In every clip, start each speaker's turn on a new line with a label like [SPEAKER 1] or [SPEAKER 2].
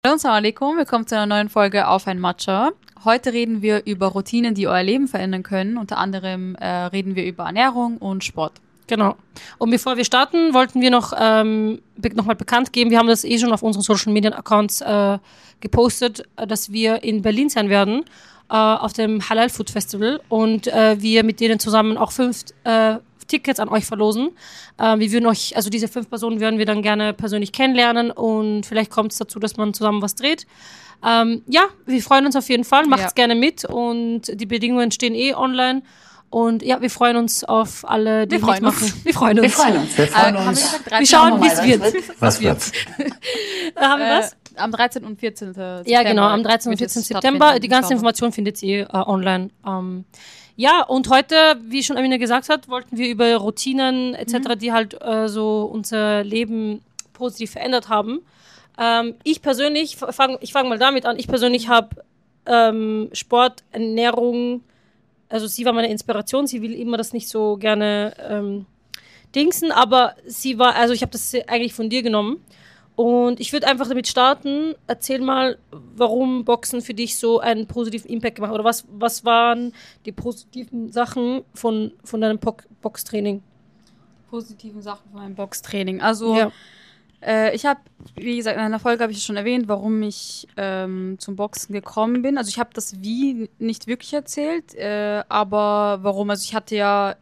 [SPEAKER 1] Assalamu alaikum, willkommen zu einer neuen Folge auf ein Matcha. Heute reden wir über Routinen, die euer Leben verändern können. Unter anderem reden wir über Ernährung und Sport.
[SPEAKER 2] Genau. Und bevor wir starten, wollten wir noch mal bekannt geben, wir haben das schon auf unseren Social Media Accounts gepostet, dass wir in Berlin sein werden, auf dem Halal Food Festival und wir mit denen zusammen auch 5 Tickets an euch verlosen. Wir würden euch, also diese 5 Personen würden wir dann gerne persönlich kennenlernen und vielleicht kommt es dazu, dass man zusammen was dreht. Ja, wir freuen uns auf jeden Fall. Macht's gerne mit und die Bedingungen stehen online. Und ja, wir freuen uns auf alle, die mitmachen. Wir freuen uns. Wir schauen, wie es wird.
[SPEAKER 3] Was wird's?
[SPEAKER 2] Haben wir was?
[SPEAKER 1] Am 13. und 14. September.
[SPEAKER 2] Ja, genau, am 13. und 14. September. Die ganze Information findet ihr online. Ja, und heute, wie schon Amina gesagt hat, wollten wir über Routinen etc., die halt so unser Leben positiv verändert haben. Ich persönlich, ich fange mal damit an, ich persönlich habe Sport, Ernährung, also sie war meine Inspiration, sie will immer das nicht so gerne dingsen, aber sie war, also ich habe das eigentlich von dir genommen. Und ich würde einfach damit starten. Erzähl mal, warum Boxen für dich so einen positiven Impact gemacht hat. Oder was waren die positiven Sachen von deinem Boxtraining?
[SPEAKER 1] Positiven Sachen von meinem Boxtraining. Also ich habe, wie gesagt, in einer Folge habe ich es schon erwähnt, warum ich zum Boxen gekommen bin. Also ich habe das Wie nicht wirklich erzählt, aber warum. Also ich hatte ja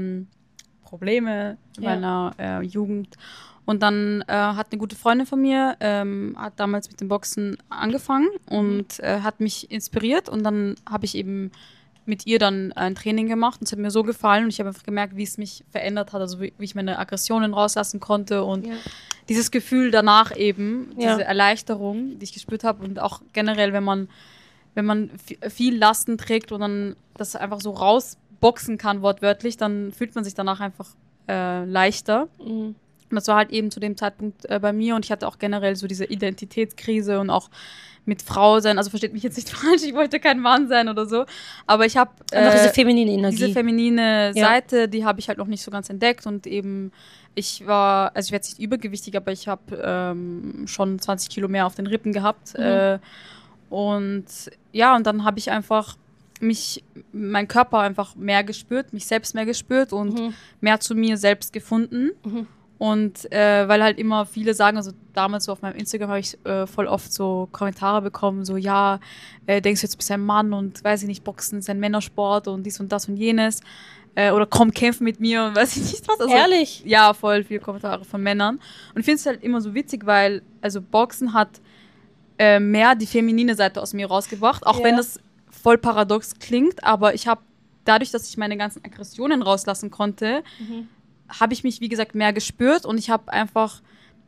[SPEAKER 1] Probleme in meiner Jugend. Und dann hat eine gute Freundin von mir, hat damals mit dem Boxen angefangen und hat mich inspiriert. Und dann habe ich eben mit ihr dann ein Training gemacht und es hat mir so gefallen. Und ich habe einfach gemerkt, wie es mich verändert hat, also wie ich meine Aggressionen rauslassen konnte. Und dieses Gefühl danach eben, diese Erleichterung, die ich gespürt habe. Und auch generell, wenn man viel Lasten trägt und dann das einfach so rausboxen kann, wortwörtlich, dann fühlt man sich danach einfach leichter. Mhm. Und das war halt eben zu dem Zeitpunkt bei mir und ich hatte auch generell so diese Identitätskrise und auch mit Frau sein, also versteht mich jetzt nicht falsch, ich wollte kein Mann sein oder so, aber ich habe
[SPEAKER 2] diese feminine Energie.
[SPEAKER 1] Diese feminine Seite, die habe ich halt noch nicht so ganz entdeckt und eben ich war jetzt nicht übergewichtig, aber ich habe schon 20 Kilo mehr auf den Rippen gehabt und ja, und dann habe ich einfach mein Körper einfach mehr gespürt, mich selbst mehr gespürt und mehr zu mir selbst gefunden. Und weil halt immer viele sagen, also damals so auf meinem Instagram habe ich voll oft so Kommentare bekommen, so denkst du jetzt bist ein Mann und weiß ich nicht, Boxen ist ein Männersport und dies und das und jenes. Oder komm, kämpf mit mir und weiß ich nicht was. Also,
[SPEAKER 2] ehrlich?
[SPEAKER 1] Ja, voll viele Kommentare von Männern. Und ich finde es halt immer so witzig, weil also Boxen hat mehr die feminine Seite aus mir rausgebracht, auch wenn das voll paradox klingt, aber ich habe dadurch, dass ich meine ganzen Aggressionen rauslassen konnte, habe ich mich, wie gesagt, mehr gespürt und ich habe einfach,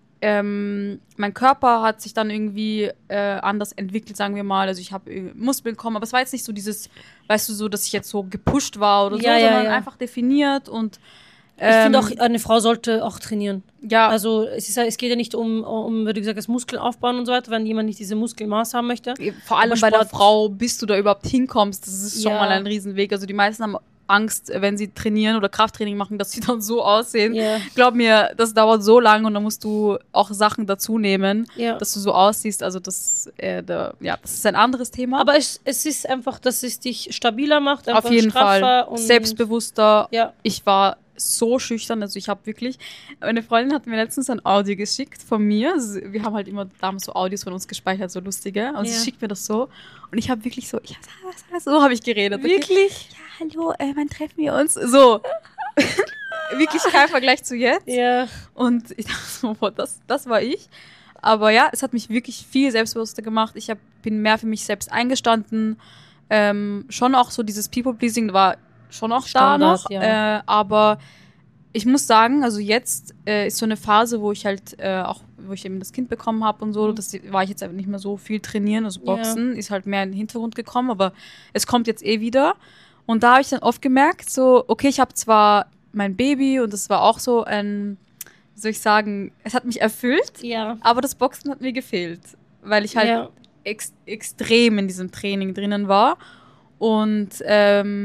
[SPEAKER 1] mein Körper hat sich dann irgendwie anders entwickelt, sagen wir mal. Also ich habe Muskeln bekommen, aber es war jetzt nicht so dieses, weißt du, so, dass ich jetzt so gepusht war oder sondern einfach definiert und
[SPEAKER 2] ich finde auch, eine Frau sollte auch trainieren.
[SPEAKER 1] Ja.
[SPEAKER 2] Also es geht ja nicht um wie du gesagt hast, Muskeln aufbauen und so weiter, wenn jemand nicht diese Muskelmaß haben möchte.
[SPEAKER 1] Vor allem bei der Frau, bis du da überhaupt hinkommst, das ist schon mal ein Riesenweg. Also die meisten haben Angst, wenn sie trainieren oder Krafttraining machen, dass sie dann so aussehen. Glaub mir, das dauert so lange und dann musst du auch Sachen dazu nehmen, dass du so aussiehst. Also das ist ein anderes Thema.
[SPEAKER 2] Aber es ist einfach, dass es dich stabiler macht, einfach
[SPEAKER 1] auf jeden
[SPEAKER 2] straffer
[SPEAKER 1] Fall
[SPEAKER 2] und
[SPEAKER 1] selbstbewusster. Ich war so schüchtern, also ich habe wirklich, meine Freundin hat mir letztens ein Audio geschickt von mir, also wir haben halt immer damals so Audios von uns gespeichert, so lustige, und sie schickt mir das so und ich habe wirklich so, so habe ich geredet.
[SPEAKER 2] Wirklich?
[SPEAKER 1] Ja, hallo, wann treffen wir uns? So, wirklich kein Vergleich zu jetzt.
[SPEAKER 2] Ja.
[SPEAKER 1] Und ich dachte so, boah, das war ich. Aber ja, es hat mich wirklich viel selbstbewusster gemacht, bin mehr für mich selbst eingestanden, schon auch so dieses People-Pleasing war schon auch Standard, da noch, aber ich muss sagen, also jetzt ist so eine Phase, wo ich halt wo ich eben das Kind bekommen habe und so, das war ich jetzt einfach nicht mehr so viel trainieren, also Boxen ist halt mehr in den Hintergrund gekommen, aber es kommt jetzt wieder und da habe ich dann oft gemerkt, so, okay, ich habe zwar mein Baby und das war auch so ein, wie soll ich sagen, es hat mich erfüllt, aber das Boxen hat mir gefehlt, weil ich halt extrem in diesem Training drinnen war und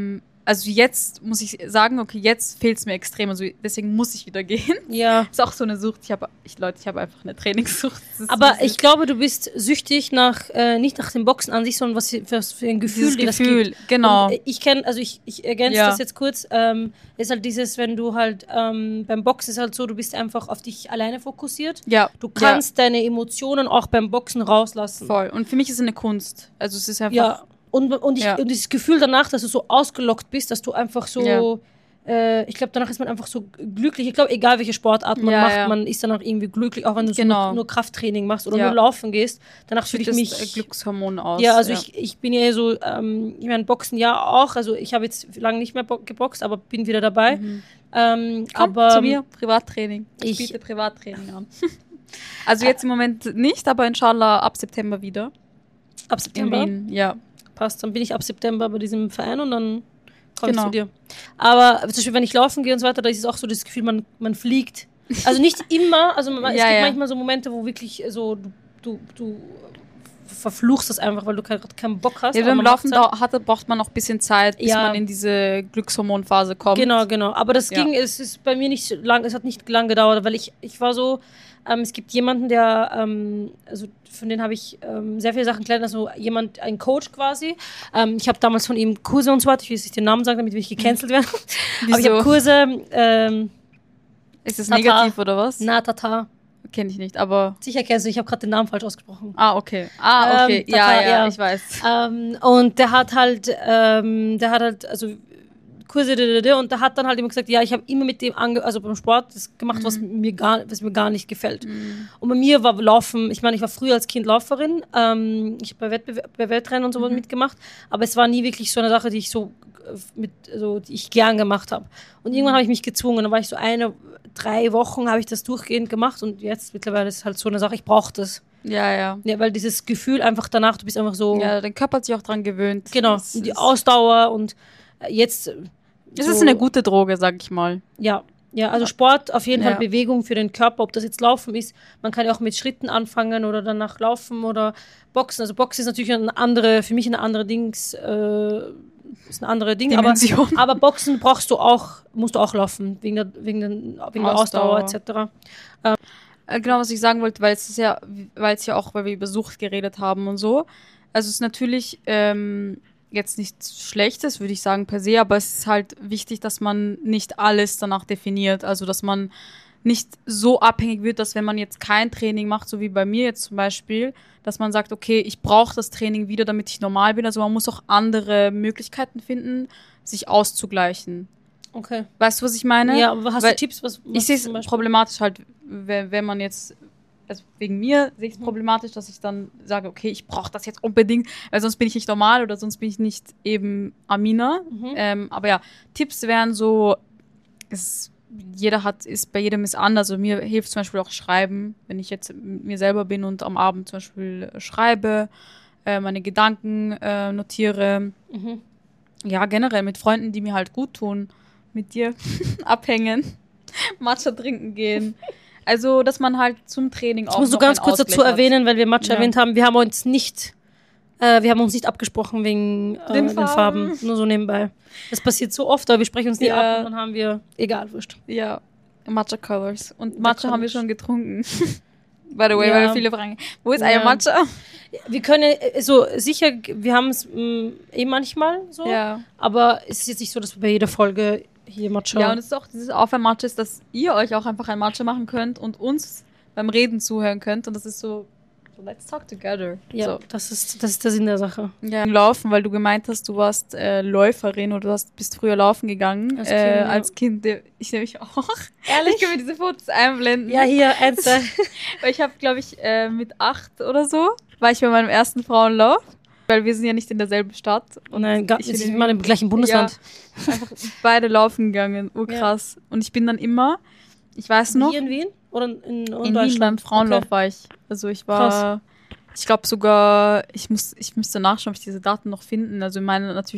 [SPEAKER 1] also jetzt muss ich sagen, okay, jetzt fehlt es mir extrem, also deswegen muss ich wieder gehen.
[SPEAKER 2] Ja.
[SPEAKER 1] Ist auch so eine Sucht. Ich habe einfach eine Trainingssucht.
[SPEAKER 2] Aber ich glaube, du bist süchtig nicht nach dem Boxen an sich, sondern was für ein Gefühl dir das gibt.
[SPEAKER 1] Genau.
[SPEAKER 2] Und ich ergänze das jetzt kurz, ist halt dieses, wenn du halt beim Boxen ist halt so, du bist einfach auf dich alleine fokussiert.
[SPEAKER 1] Ja.
[SPEAKER 2] Du kannst deine Emotionen auch beim Boxen rauslassen.
[SPEAKER 1] Voll. Und für mich ist es eine Kunst. Also es ist einfach...
[SPEAKER 2] Ja. Und dieses Gefühl danach, dass du so ausgelockt bist, dass du einfach so, ich glaube, danach ist man einfach so glücklich. Ich glaube, egal welche Sportart man macht, man ist danach irgendwie glücklich, auch wenn du so nur Krafttraining machst oder nur laufen gehst. Danach fühle ich mich...
[SPEAKER 1] Glückshormon aus.
[SPEAKER 2] Ja, also ich bin ja so, ich meine, Boxen ja auch, also ich habe jetzt lange nicht mehr geboxt, aber bin wieder dabei.
[SPEAKER 1] Mhm.
[SPEAKER 2] Aber
[SPEAKER 1] zu mir, Privattraining. Ich biete Privattraining an. Also jetzt im Moment nicht, aber inshallah ab September wieder.
[SPEAKER 2] Ab September?
[SPEAKER 1] In Wien, ja.
[SPEAKER 2] Passt, dann bin ich ab September bei diesem Verein und dann komme ich zu dir. Aber zum Beispiel, wenn ich laufen gehe und so weiter, da ist es auch so das Gefühl, man fliegt. Also nicht immer, also es gibt manchmal so Momente, wo wirklich so du verfluchst das einfach, weil du gerade keinen Bock hast.
[SPEAKER 1] Ja, beim Laufen braucht man noch ein bisschen Zeit, bis man in diese Glückshormonphase kommt.
[SPEAKER 2] Genau. Aber das es ist bei mir nicht so lang, es hat nicht lang gedauert, weil ich war so, es gibt jemanden, der, also von dem habe ich sehr viele Sachen gelernt, also ein Coach quasi. Ich habe damals von ihm Kurse und so weiter, ich will jetzt nicht den Namen sagen, damit wir nicht gecancelt werden. Aber ich habe Kurse.
[SPEAKER 1] Ist das negativ oder was?
[SPEAKER 2] Tata.
[SPEAKER 1] Kenne ich nicht, aber...
[SPEAKER 2] Sicher kennst du, ich habe gerade den Namen falsch ausgesprochen.
[SPEAKER 1] Okay. Okay. Ja, ich weiß.
[SPEAKER 2] Und der hat halt, also Kurse und der hat dann halt immer gesagt, ja, ich habe immer mit dem also beim Sport das gemacht, was mir gar nicht gefällt. Und bei mir war Laufen, ich meine, ich war früher als Kind Läuferin, ich habe bei Wettrennen und so mitgemacht, aber es war nie wirklich so eine Sache, die ich die ich gern gemacht habe. Und irgendwann habe ich mich gezwungen, dann war ich so 3 Wochen habe ich das durchgehend gemacht und jetzt mittlerweile ist es halt so eine Sache, ich brauche das.
[SPEAKER 1] Ja,
[SPEAKER 2] weil dieses Gefühl einfach danach, du bist einfach so...
[SPEAKER 1] Ja, dein Körper hat sich auch dran gewöhnt.
[SPEAKER 2] Genau, und die Ausdauer und jetzt...
[SPEAKER 1] Es ist eine gute Droge, sag ich mal.
[SPEAKER 2] Ja, also Sport, auf jeden Fall Bewegung für den Körper, ob das jetzt Laufen ist, man kann ja auch mit Schritten anfangen oder danach laufen oder Boxen. Also Boxen ist natürlich für mich eine andere ist ein anderes Ding, aber Boxen musst du auch laufen, wegen der Ausdauer etc.
[SPEAKER 1] Genau, was ich sagen wollte, weil wir über Sucht geredet haben und so. Also es ist natürlich jetzt nichts Schlechtes, würde ich sagen, per se, aber es ist halt wichtig, dass man nicht alles danach definiert. Also dass man nicht so abhängig wird, dass wenn man jetzt kein Training macht, so wie bei mir jetzt zum Beispiel, dass man sagt, okay, ich brauche das Training wieder, damit ich normal bin. Also man muss auch andere Möglichkeiten finden, sich auszugleichen.
[SPEAKER 2] Okay.
[SPEAKER 1] Weißt du, was ich meine?
[SPEAKER 2] Ja, aber hast du Tipps?
[SPEAKER 1] Ich sehe es problematisch halt, wenn man jetzt, also wegen mir sehe ich es problematisch, dass ich dann sage, okay, ich brauche das jetzt unbedingt, weil sonst bin ich nicht normal oder sonst bin ich nicht eben Amina. Aber ja, Tipps wären so, bei jedem ist anders. Also mir hilft zum Beispiel auch Schreiben, wenn ich jetzt mit mir selber bin und am Abend zum Beispiel schreibe, meine Gedanken notiere. Ja, generell mit Freunden, die mir halt gut tun, mit dir abhängen, Matcha trinken gehen. Also, dass man halt zum Training auch
[SPEAKER 2] ich muss so ganz kurz dazu erwähnen, weil wir Matcha erwähnt haben, wir haben uns nicht abgesprochen wegen den Farben, nur so nebenbei. Das passiert so oft, aber wir sprechen uns nie ab und dann haben wir, egal, wurscht.
[SPEAKER 1] Ja, Matcha Colors. Und Matcha haben wir schon getrunken. By the way, weil viele fragen, wo ist Eier Matcha?
[SPEAKER 2] Wir können, sicher, wir haben es manchmal so, aber es ist jetzt nicht so, dass wir bei jeder Folge hier Matcha...
[SPEAKER 1] Ja, und es ist auch dieses Aufwärm-Matcha ist, dass ihr euch auch einfach ein Matcha machen könnt und uns beim Reden zuhören könnt und das ist so let's talk together.
[SPEAKER 2] Ja,
[SPEAKER 1] so.
[SPEAKER 2] Das ist der Sinn der Sache.
[SPEAKER 1] Ja, Laufen, weil du gemeint hast, du warst Läuferin oder bist früher laufen gegangen. Als Kind, ich nämlich auch.
[SPEAKER 2] Ehrlich?
[SPEAKER 1] Ich kann mir diese Fotos einblenden.
[SPEAKER 2] Ja, hier, Ernste.
[SPEAKER 1] Weil ich habe, glaube ich, mit 8 oder so, war ich bei meinem ersten Frauenlauf. Weil wir sind ja nicht in derselben Stadt.
[SPEAKER 2] Und nein, wir sind mal im gleichen Bundesland.
[SPEAKER 1] Ja, einfach beide laufen gegangen. Krass. Ja. Und ich bin dann immer, ich weiß noch.
[SPEAKER 2] Hier in Wien? Oder in
[SPEAKER 1] Wien beim Frauenlauf war ich. Also ich war, krass. Ich glaube sogar, ich müsste nachschauen, ob ich diese Daten noch finden. Also ich meine natürlich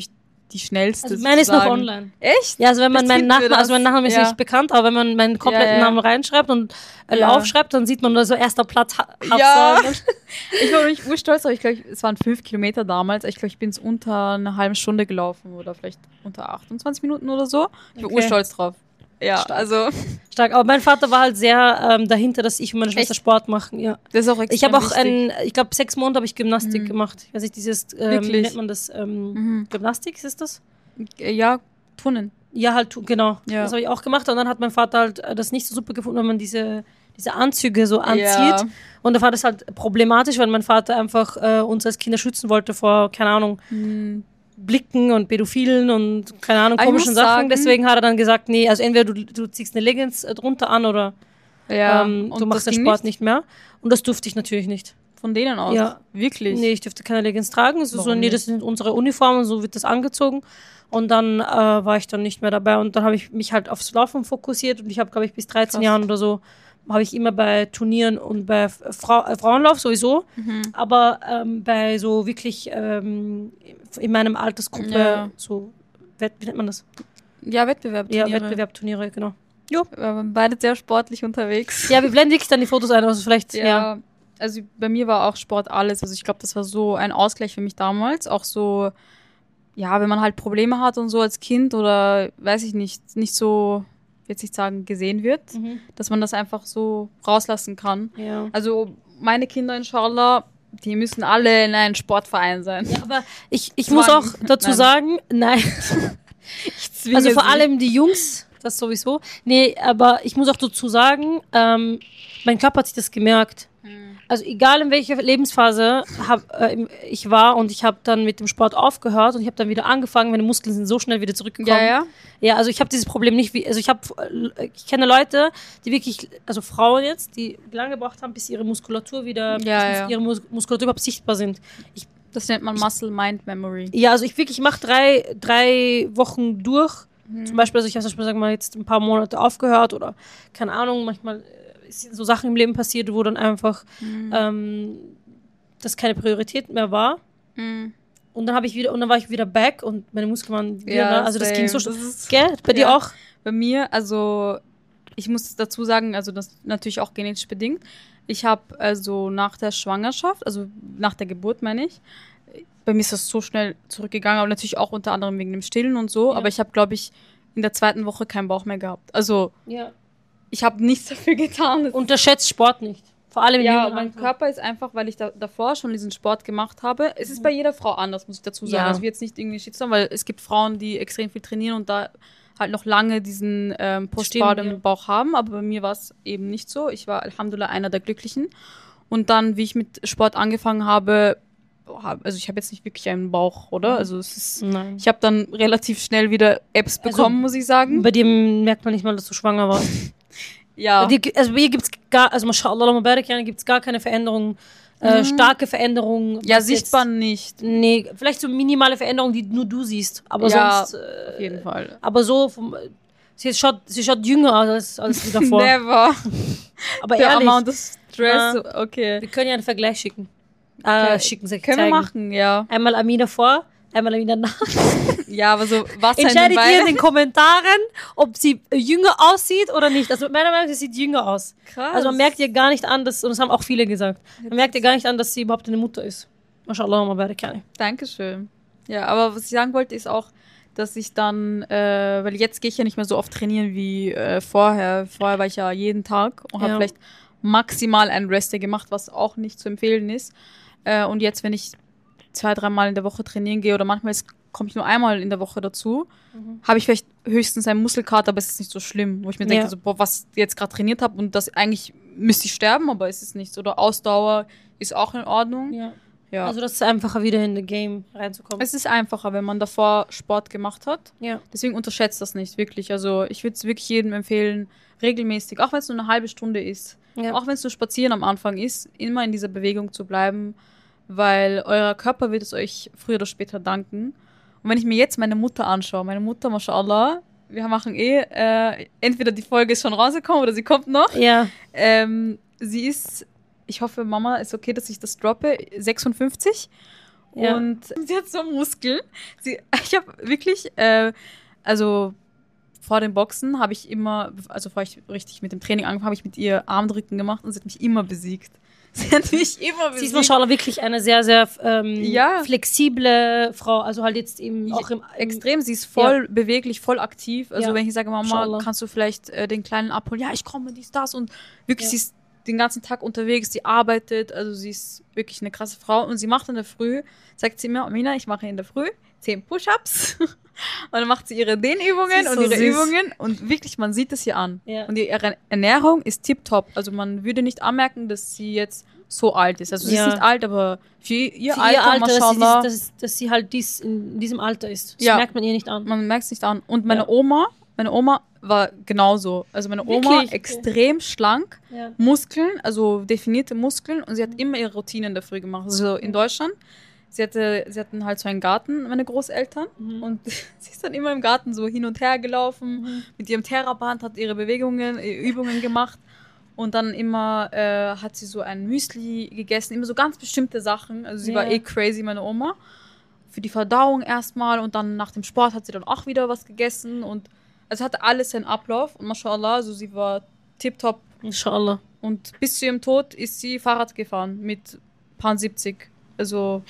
[SPEAKER 1] die schnellste.
[SPEAKER 2] Also meine ist noch online.
[SPEAKER 1] Echt?
[SPEAKER 2] Ja, also wenn man mein Nachname ist nicht bekannt, aber wenn man meinen kompletten Namen reinschreibt und aufschreibt, dann sieht man da so erster Platz.
[SPEAKER 1] Ja. Ich war nicht urstolz, aber ich glaube, es waren 5 Kilometer damals. Ich glaube, ich bin es unter einer halben Stunde gelaufen oder vielleicht unter 28 Minuten oder so. Ich war urstolz drauf. Ja, stark. Also.
[SPEAKER 2] Stark, aber mein Vater war halt sehr dahinter, dass ich und meine Schwester Sport machen. Ja.
[SPEAKER 1] Das ist auch extrem
[SPEAKER 2] Ich habe auch ich glaube 6 Monate habe ich Gymnastik gemacht. Ich weiß nicht, dieses, wie nennt man das? Gymnastik, ist das?
[SPEAKER 1] Ja, Turnen.
[SPEAKER 2] Ja, halt, genau.
[SPEAKER 1] Ja.
[SPEAKER 2] Das habe ich auch gemacht und dann hat mein Vater halt das nicht so super gefunden, wenn man diese Anzüge so anzieht. Ja. Und da war das halt problematisch, weil mein Vater einfach uns als Kinder schützen wollte vor, keine Ahnung, Blicken und Pädophilen und keine Ahnung, komischen Sachen. Deswegen hat er dann gesagt, nee, also entweder du ziehst eine Leggings drunter an oder du machst den Sport nicht mehr. Und das durfte ich natürlich nicht.
[SPEAKER 1] Von denen aus?
[SPEAKER 2] Ja.
[SPEAKER 1] Wirklich?
[SPEAKER 2] Nee, ich dürfte keine Leggings tragen. Es ist so, nee, das sind unsere Uniformen, so wird das angezogen. Und dann war ich dann nicht mehr dabei. Und dann habe ich mich halt aufs Laufen fokussiert. Und ich habe, glaube ich, bis 13 Jahren oder so, habe ich immer bei Turnieren und bei Frauenlauf sowieso. Aber bei so wirklich in meinem Altersgruppe, so, wie nennt man das?
[SPEAKER 1] Ja, Wettbewerbturniere.
[SPEAKER 2] Ja, Wettbewerbturniere, genau.
[SPEAKER 1] Jo. Wir waren beide sehr sportlich unterwegs.
[SPEAKER 2] Ja, wir blenden wirklich dann die Fotos ein, also vielleicht,
[SPEAKER 1] Also bei mir war auch Sport alles. Also ich glaube, das war so ein Ausgleich für mich damals. Auch so, ja, wenn man halt Probleme hat und so als Kind oder, weiß ich nicht so, jetzt nicht sagen, gesehen wird, dass man das einfach so rauslassen kann.
[SPEAKER 2] Ja.
[SPEAKER 1] Also meine Kinder, inshallah, die müssen alle in einem Sportverein sein.
[SPEAKER 2] Ja, aber ich muss auch dazu sagen, nein. Also vor allem die Jungs, das sowieso. Nee, aber ich muss auch dazu sagen, mein Körper hat sich das gemerkt. Also egal in welcher Lebensphase ich war und ich habe dann mit dem Sport aufgehört und ich habe dann wieder angefangen, meine Muskeln sind so schnell wieder zurückgekommen. Ja, also ich habe dieses Problem nicht, ich kenne Leute, die wirklich, also Frauen jetzt, die lange gebraucht haben, bis ihre Muskulatur wieder, ihre Muskulatur überhaupt sichtbar sind.
[SPEAKER 1] Das nennt man Muscle-Mind-Memory.
[SPEAKER 2] Ja, also ich mache drei Wochen durch. Zum Beispiel, also ich habe zum Beispiel, sagen wir mal, jetzt ein paar Monate aufgehört oder keine Ahnung, manchmal sind so Sachen im Leben passiert, wo dann einfach das keine Priorität mehr war. Und dann war ich wieder back und meine Muskeln waren wieder also das ging so schnell. Gell? Bei dir auch?
[SPEAKER 1] Bei mir, also ich muss dazu sagen, also das ist natürlich auch genetisch bedingt. Ich habe also nach der Schwangerschaft, also nach der Geburt meine ich, bei mir ist das so schnell zurückgegangen, aber natürlich auch unter anderem wegen dem Stillen und so, aber ich habe, glaube ich, in der 2. Woche keinen Bauch mehr gehabt. Also ich habe nichts dafür getan.
[SPEAKER 2] Unterschätzt Sport nicht. Vor allem
[SPEAKER 1] mein Körper ist einfach, weil ich davor schon diesen Sport gemacht habe. Es ist bei jeder Frau anders, muss ich dazu sagen. Also ich will jetzt nicht irgendwie Shitstorm, weil es gibt Frauen, die extrem viel trainieren und da halt noch lange diesen Postpartum-Bauch haben. Aber bei mir war es eben nicht so. Ich war Alhamdulillah einer der Glücklichen. Und dann, wie ich mit Sport angefangen habe, also ich habe jetzt nicht wirklich einen Bauch, oder? Also es ist, ich habe dann relativ schnell wieder Apps bekommen, muss ich sagen.
[SPEAKER 2] Bei dir merkt man nicht mal, dass du schwanger warst.
[SPEAKER 1] Ja.
[SPEAKER 2] Also bei ihr gibt's mashallah, gibt's gar keine Veränderungen, starke Veränderungen.
[SPEAKER 1] Ja, sichtbar nicht.
[SPEAKER 2] Nee, vielleicht so minimale Veränderungen, die nur du siehst. Aber sonst.
[SPEAKER 1] Auf jeden Fall.
[SPEAKER 2] Aber so, sie schaut jünger aus als die davor.
[SPEAKER 1] Never.
[SPEAKER 2] Aber
[SPEAKER 1] der
[SPEAKER 2] ehrlich.
[SPEAKER 1] Amount of Stress, okay.
[SPEAKER 2] Wir können ja einen Vergleich schicken.
[SPEAKER 1] Können wir machen, ja.
[SPEAKER 2] Einmal Amina vor, einmal Amina nach.
[SPEAKER 1] Ja, aber so was
[SPEAKER 2] entscheidet ihr in den Kommentaren, ob sie jünger aussieht oder nicht. Also meiner Meinung nach, sie sieht jünger aus.
[SPEAKER 1] Krass.
[SPEAKER 2] Also man merkt ihr gar nicht an, und das haben auch viele gesagt, man merkt ihr gar nicht an, dass sie überhaupt eine Mutter ist. Mashallah, ma barakani.
[SPEAKER 1] Dankeschön. Ja, aber was ich sagen wollte, ist auch, dass ich dann, weil jetzt gehe ich ja nicht mehr so oft trainieren wie vorher. Vorher war ich ja jeden Tag und habe vielleicht maximal einen Rest-Day gemacht, was auch nicht zu empfehlen ist. Und jetzt, wenn ich 2-3 Mal in der Woche trainieren gehe oder manchmal komme ich nur einmal in der Woche dazu, habe ich vielleicht höchstens einen Muskelkater, aber es ist nicht so schlimm, wo ich mir denke, so, boah, was ich jetzt gerade trainiert habe und das eigentlich müsste ich sterben, aber es ist nichts. Oder Ausdauer ist auch in Ordnung. Ja.
[SPEAKER 2] Also das ist einfacher, wieder in the Game reinzukommen.
[SPEAKER 1] Es ist einfacher, wenn man davor Sport gemacht hat.
[SPEAKER 2] Ja.
[SPEAKER 1] Deswegen unterschätzt das nicht, wirklich. Also ich würde es wirklich jedem empfehlen, regelmäßig, auch wenn es nur eine halbe Stunde ist, auch wenn es nur spazieren am Anfang ist, immer in dieser Bewegung zu bleiben, weil euer Körper wird es euch früher oder später danken. Und wenn ich mir jetzt meine Mutter anschaue, meine Mutter, mashallah, wir machen entweder die Folge ist schon rausgekommen oder sie kommt noch.
[SPEAKER 2] Ja.
[SPEAKER 1] Sie ist, ich hoffe, Mama, ist okay, dass ich das droppe, 56. Und sie hat so Muskeln. Ich habe wirklich, also vor dem Boxen habe ich immer, also bevor ich richtig mit dem Training angefangen habe, ich mit ihr Armdrücken gemacht und sie hat mich immer besiegt. Sie hat mich immer besiegt.
[SPEAKER 2] Sie ist wahrscheinlich wirklich eine sehr, sehr flexible Frau, also halt jetzt eben auch im...
[SPEAKER 1] Extrem, sie ist voll beweglich, voll aktiv. Also wenn ich sage, Mama, kannst du vielleicht den Kleinen abholen? Ja, ich komme, dies, das. Und wirklich, sie ist den ganzen Tag unterwegs, sie arbeitet, also sie ist wirklich eine krasse Frau. Und sie macht in der Früh, sagt sie mir, Amina, ich mache in der Früh 10 Push-Ups. Und dann macht sie ihre Dehnübungen und ihre Übungen. Und wirklich, man sieht es hier an. Ja. Und ihre Ernährung ist tipptopp. Also man würde nicht anmerken, dass sie jetzt so alt ist. Also sie ist nicht alt, aber für ihr Alter, Maschallah,
[SPEAKER 2] dass sie halt in diesem Alter ist. Das merkt man ihr nicht an.
[SPEAKER 1] Man merkt es nicht an. Und meine Oma war genauso. Also meine Oma extrem schlank, Muskeln, also definierte Muskeln. Und sie hat immer ihre Routinen dafür gemacht. Also in Deutschland. Sie hatten halt so einen Garten, meine Großeltern. Und sie ist dann immer im Garten so hin und her gelaufen, mit ihrem Theraband, hat ihre Übungen gemacht. Und dann immer hat sie so ein Müsli gegessen, immer so ganz bestimmte Sachen. Also sie war crazy, meine Oma. Für die Verdauung erstmal und dann nach dem Sport hat sie dann auch wieder was gegessen. Und also hatte alles seinen Ablauf. Und mashallah, also sie war tipptopp.
[SPEAKER 2] Inshallah.
[SPEAKER 1] Und bis zu ihrem Tod ist sie Fahrrad gefahren mit paar 70. Also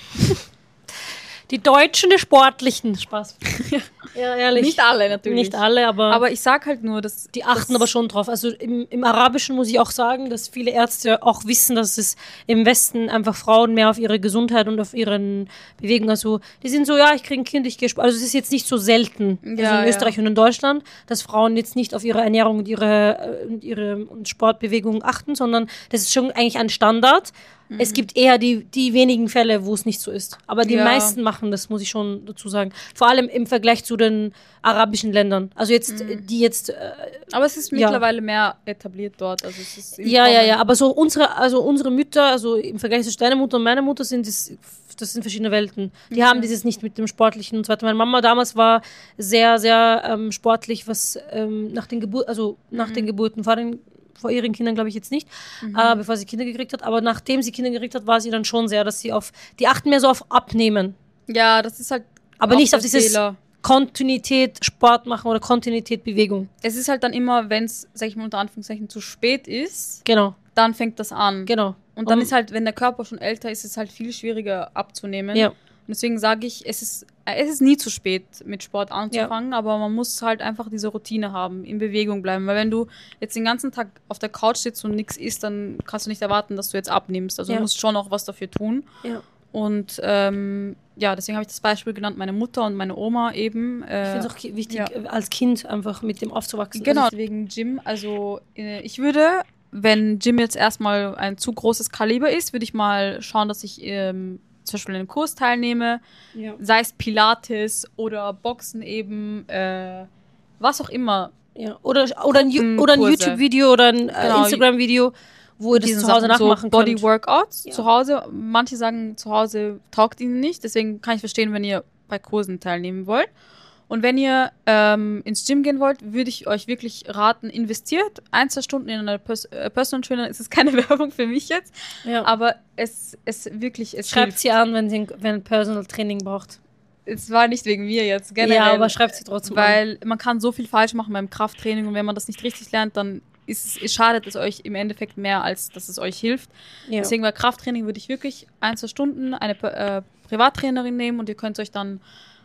[SPEAKER 2] die Deutschen, die Sportlichen. Spaß. Ja, ehrlich.
[SPEAKER 1] Nicht alle natürlich.
[SPEAKER 2] Nicht alle,
[SPEAKER 1] aber ich sag halt nur, dass...
[SPEAKER 2] Die achten aber schon drauf. Also im Arabischen muss ich auch sagen, dass viele Ärzte auch wissen, dass es im Westen einfach Frauen mehr auf ihre Gesundheit und auf ihren Bewegungen, also die sind so, ja, ich kriege ein Kind, ich gehe Sport. Also es ist jetzt nicht so selten, also in Österreich und in Deutschland, dass Frauen jetzt nicht auf ihre Ernährung und ihre Sportbewegungen achten, sondern das ist schon eigentlich ein Standard. Es gibt eher die wenigen Fälle, wo es nicht so ist. Aber die meisten machen das, muss ich schon dazu sagen. Vor allem im Vergleich zu den arabischen Ländern. Also jetzt, die jetzt...
[SPEAKER 1] aber es ist mittlerweile mehr etabliert dort. Also es ist
[SPEAKER 2] aber so unsere Mütter, also im Vergleich zu deiner Mutter und meiner Mutter, das sind verschiedene Welten. Die haben dieses nicht mit dem Sportlichen und so weiter. Meine Mama damals war sehr, sehr sportlich, was nach den Geburten, vor ihren Kindern glaube ich jetzt nicht, bevor sie Kinder gekriegt hat. Aber nachdem sie Kinder gekriegt hat, war sie dann schon sehr, dass sie die achten mehr so auf Abnehmen.
[SPEAKER 1] Ja, das ist halt...
[SPEAKER 2] Aber nicht auf dieses Kontinuität Sport machen oder Kontinuität Bewegung.
[SPEAKER 1] Es ist halt dann immer, wenn es, sag ich mal unter Anführungszeichen, zu spät ist,
[SPEAKER 2] genau,
[SPEAKER 1] dann fängt das an.
[SPEAKER 2] Genau.
[SPEAKER 1] Und dann ist halt, wenn der Körper schon älter ist, ist es halt viel schwieriger abzunehmen. Ja. Und deswegen sage ich, es ist nie zu spät, mit Sport anzufangen, aber man muss halt einfach diese Routine haben, in Bewegung bleiben. Weil wenn du jetzt den ganzen Tag auf der Couch sitzt und nichts isst, dann kannst du nicht erwarten, dass du jetzt abnimmst. Also du musst schon auch was dafür tun. Ja. Und deswegen habe ich das Beispiel genannt, meine Mutter und meine Oma eben.
[SPEAKER 2] Ich finde es auch wichtig, als Kind einfach mit dem aufzuwachsen.
[SPEAKER 1] Genau, wegen Gym. Also ich würde, wenn Gym jetzt erstmal ein zu großes Kaliber ist, würde ich mal schauen, dass ich zum Beispiel in einem Kurs teilnehme, sei es Pilates oder Boxen eben, was auch immer.
[SPEAKER 2] Ja. Oder ein YouTube-Video oder ein Instagram-Video, wo ihr das zu Hause nachmachen könnt.
[SPEAKER 1] Body-Workouts zu Hause. Manche sagen, zu Hause taugt ihnen nicht, deswegen kann ich verstehen, wenn ihr bei Kursen teilnehmen wollt. Und wenn ihr ins Gym gehen wollt, würde ich euch wirklich raten, investiert 1-2 Stunden in eine Personal Trainer. Es ist keine Werbung für mich jetzt, aber es
[SPEAKER 2] schreibt sie an, wenn Personal Training braucht.
[SPEAKER 1] Es war nicht wegen mir jetzt, generell.
[SPEAKER 2] Ja, aber schreibt sie trotzdem
[SPEAKER 1] weil man kann so viel falsch machen beim Krafttraining und wenn man das nicht richtig lernt, dann schadet es euch im Endeffekt mehr, als dass es euch hilft. Ja. Deswegen bei Krafttraining würde ich wirklich 1-2 Stunden eine Privattrainerin nehmen und ihr könnt euch dann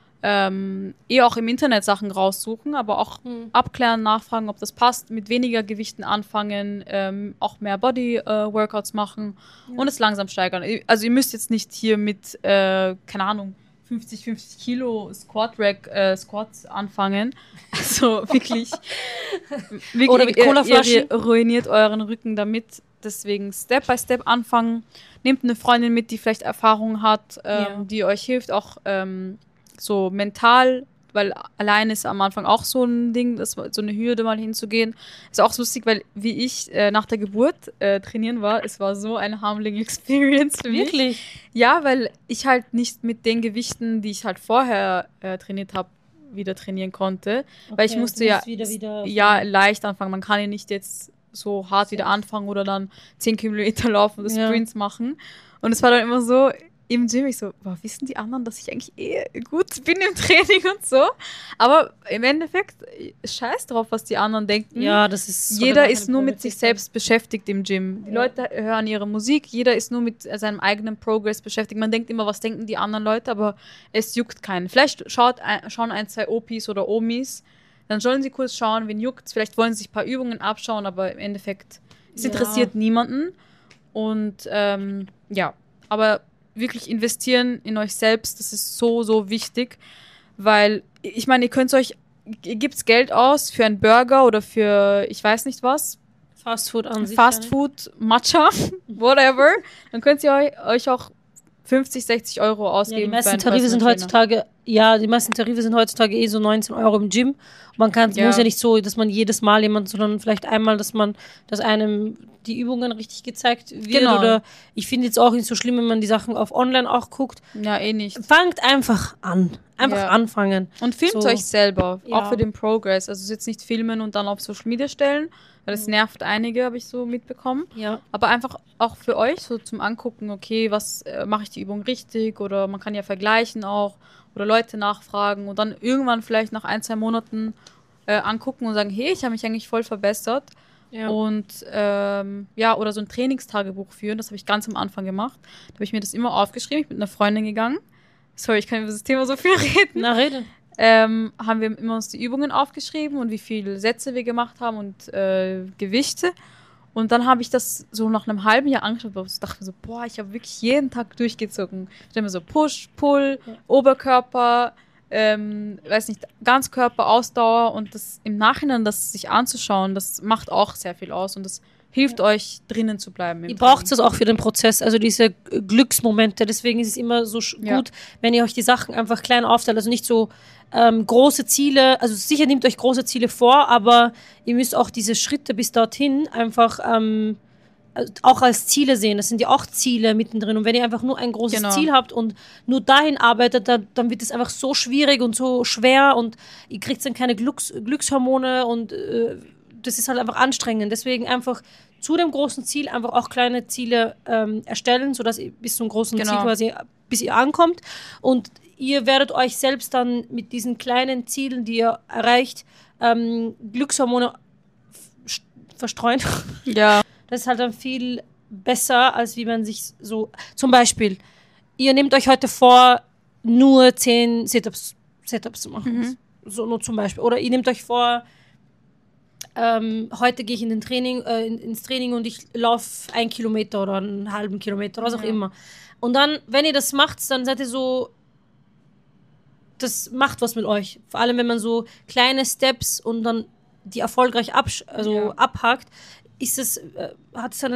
[SPEAKER 1] auch im Internet Sachen raussuchen, aber auch abklären, nachfragen, ob das passt, mit weniger Gewichten anfangen, auch mehr Body-Workouts machen und es langsam steigern. Also ihr müsst jetzt nicht hier mit, keine Ahnung, 50 Kilo Squats anfangen. Also wirklich
[SPEAKER 2] oder mit Colaflaschen.
[SPEAKER 1] Ihr ruiniert euren Rücken damit. Deswegen Step by Step anfangen. Nehmt eine Freundin mit, die vielleicht Erfahrung hat, die euch hilft, auch so mental, weil allein ist am Anfang auch so ein Ding, so eine Hürde mal hinzugehen. Ist auch lustig, weil wie ich nach der Geburt trainieren war, es war so eine humbling Experience für mich.
[SPEAKER 2] Wirklich?
[SPEAKER 1] Ja, weil ich halt nicht mit den Gewichten, die ich halt vorher trainiert habe, wieder trainieren konnte. Okay, weil ich musste wieder leicht anfangen. Man kann ja nicht jetzt so hart wieder anfangen oder dann 10 Kilometer laufen oder Sprints machen. Und es war dann immer so, im Gym, ich so, boah, wissen die anderen, dass ich eigentlich gut bin im Training und so? Aber im Endeffekt, scheiß drauf, was die anderen denken.
[SPEAKER 2] Ja, das ist...
[SPEAKER 1] Jeder ist nur mit sich selbst beschäftigt im Gym. Die Leute hören ihre Musik, jeder ist nur mit seinem eigenen Progress beschäftigt. Man denkt immer, was denken die anderen Leute, aber es juckt keinen. Vielleicht schauen 1-2 Opis oder Omis, dann sollen sie kurz schauen, wen juckt's. Vielleicht wollen sie sich ein paar Übungen abschauen, aber im Endeffekt, es interessiert niemanden. Und aber wirklich investieren in euch selbst, das ist so, so wichtig, weil, ich meine, ihr gibt's Geld aus für einen Burger oder für, ich weiß nicht was.
[SPEAKER 2] Fastfood an sich.
[SPEAKER 1] Fastfood, Matcha, whatever. Dann könnt ihr euch auch 50, 60 Euro ausgeben.
[SPEAKER 2] Ja, die meisten Tarife sind heutzutage, so 19 Euro im Gym. Muss ja nicht so, dass man jedes Mal sondern vielleicht einmal, dass einem die Übungen richtig gezeigt wird. Genau. Oder ich finde jetzt auch nicht so schlimm, wenn man die Sachen auf online auch guckt.
[SPEAKER 1] Ja, nicht.
[SPEAKER 2] Fangt einfach an. Anfangen.
[SPEAKER 1] Und filmt euch selber, auch für den Progress. Also jetzt nicht filmen und dann auf Social Media stellen, weil das nervt einige, habe ich so mitbekommen.
[SPEAKER 2] Ja.
[SPEAKER 1] Aber einfach auch für euch so zum Angucken, okay, was mache ich die Übung richtig? Oder man kann ja vergleichen auch oder Leute nachfragen und dann irgendwann vielleicht nach 1-2 Monaten angucken und sagen, hey, ich habe mich eigentlich voll verbessert. Ja. Und oder so ein Trainingstagebuch führen, das habe ich ganz am Anfang gemacht. Da habe ich mir das immer aufgeschrieben, ich bin mit einer Freundin gegangen. Sorry, ich kann über das Thema so viel reden.
[SPEAKER 2] Na, rede.
[SPEAKER 1] Haben wir immer uns die Übungen aufgeschrieben und wie viele Sätze wir gemacht haben und Gewichte. Und dann habe ich das so nach einem halben Jahr angeschaut und dachte mir so, boah, ich habe wirklich jeden Tag durchgezogen. Ich stelle mir so Push, Pull, Oberkörper, weiß nicht, Ganzkörper, Ausdauer und das im Nachhinein, das sich anzuschauen, das macht auch sehr viel aus und das hilft euch, drinnen zu bleiben.
[SPEAKER 2] Ihr braucht es auch für den Prozess, also diese Glücksmomente. Deswegen ist es immer so gut, wenn ihr euch die Sachen einfach klein aufteilt. Also nicht so große Ziele, also sicher nehmt euch große Ziele vor, aber ihr müsst auch diese Schritte bis dorthin einfach auch als Ziele sehen. Das sind ja auch Ziele mittendrin. Und wenn ihr einfach nur ein großes Ziel habt und nur dahin arbeitet, dann wird es einfach so schwierig und so schwer und ihr kriegt dann keine Glückshormone und das ist halt einfach anstrengend. Deswegen einfach zu dem großen Ziel einfach auch kleine Ziele erstellen, sodass ihr bis zum großen Ziel quasi, bis ihr ankommt. Und ihr werdet euch selbst dann mit diesen kleinen Zielen, die ihr erreicht, Glückshormone verstreuen.
[SPEAKER 1] Ja.
[SPEAKER 2] Das ist halt dann viel besser, als wie man sich so... Zum Beispiel, ihr nehmt euch heute vor, nur 10 Sit-Ups zu machen. Mhm. So nur zum Beispiel. Oder ihr nehmt euch vor, heute gehe ich ins Training und ich laufe 1 Kilometer oder einen halben Kilometer, was auch immer. Und dann, wenn ihr das macht, dann seid ihr so... Das macht was mit euch. Vor allem, wenn man so kleine Steps und dann die erfolgreich abhakt, hat es dann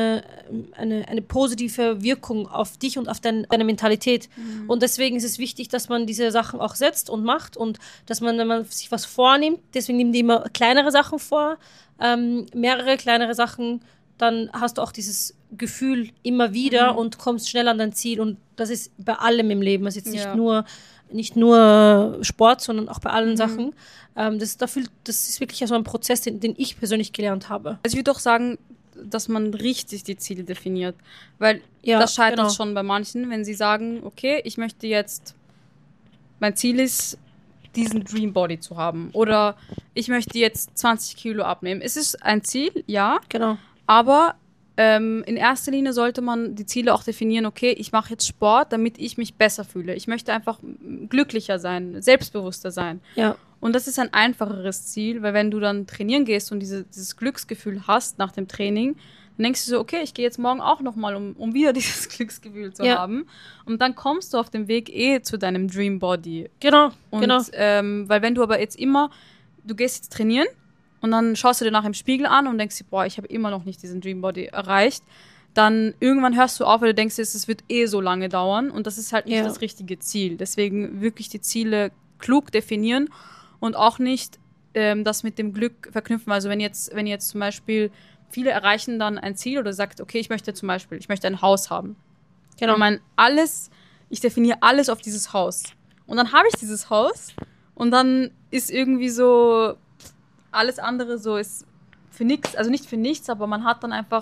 [SPEAKER 2] eine positive Wirkung auf dich und auf deine Mentalität. Mhm. Und deswegen ist es wichtig, dass man diese Sachen auch setzt und macht und dass man, wenn man sich was vornimmt, deswegen nehmen die immer kleinere Sachen vor, mehrere kleinere Sachen, dann hast du auch dieses Gefühl immer wieder und kommst schnell an dein Ziel. Und das ist bei allem im Leben. Das ist jetzt nicht nur Sport, sondern auch bei allen Sachen. Das ist wirklich so ein Prozess, den ich persönlich gelernt habe.
[SPEAKER 1] Also ich würde auch sagen, dass man richtig die Ziele definiert. Weil das scheitert schon bei manchen, wenn sie sagen, okay, ich möchte jetzt, mein Ziel ist, diesen Dream Body zu haben. Oder ich möchte jetzt 20 Kilo abnehmen. Es ist ein Ziel, ja.
[SPEAKER 2] Genau.
[SPEAKER 1] Aber in erster Linie sollte man die Ziele auch definieren, okay, ich mache jetzt Sport, damit ich mich besser fühle. Ich möchte einfach glücklicher sein, selbstbewusster sein.
[SPEAKER 2] Ja.
[SPEAKER 1] Und das ist ein einfacheres Ziel, weil wenn du dann trainieren gehst und dieses Glücksgefühl hast nach dem Training, dann denkst du so, okay, ich gehe jetzt morgen auch nochmal, um wieder dieses Glücksgefühl zu haben. Und dann kommst du auf dem Weg zu deinem Dream Body.
[SPEAKER 2] Genau,
[SPEAKER 1] weil wenn du aber jetzt du gehst jetzt trainieren, und dann schaust du dir nach im Spiegel an und denkst dir, boah, ich habe immer noch nicht diesen Dream Body erreicht. Dann irgendwann hörst du auf, weil du denkst, es wird so lange dauern. Und das ist halt nicht das richtige Ziel. Deswegen wirklich die Ziele klug definieren und auch nicht das mit dem Glück verknüpfen. Also wenn jetzt zum Beispiel viele erreichen dann ein Ziel oder sagt, okay, ich möchte ein Haus haben.
[SPEAKER 2] Genau.
[SPEAKER 1] Ich definiere alles auf dieses Haus. Und dann habe ich dieses Haus und dann ist irgendwie so... Alles andere so ist für nichts, also nicht für nichts, aber man hat dann einfach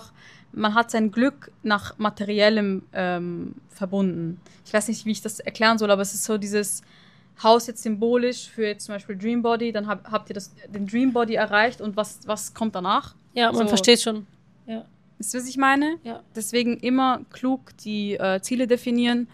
[SPEAKER 1] man hat sein Glück nach Materiellem verbunden. Ich weiß nicht, wie ich das erklären soll, aber es ist so dieses Haus jetzt symbolisch für jetzt zum Beispiel Dream Body, dann habt ihr den Dream Body erreicht und was kommt danach?
[SPEAKER 2] Ja, man versteht schon. Ja.
[SPEAKER 1] Wisst ihr, was ich meine?
[SPEAKER 2] Ja.
[SPEAKER 1] Deswegen immer klug die Ziele definieren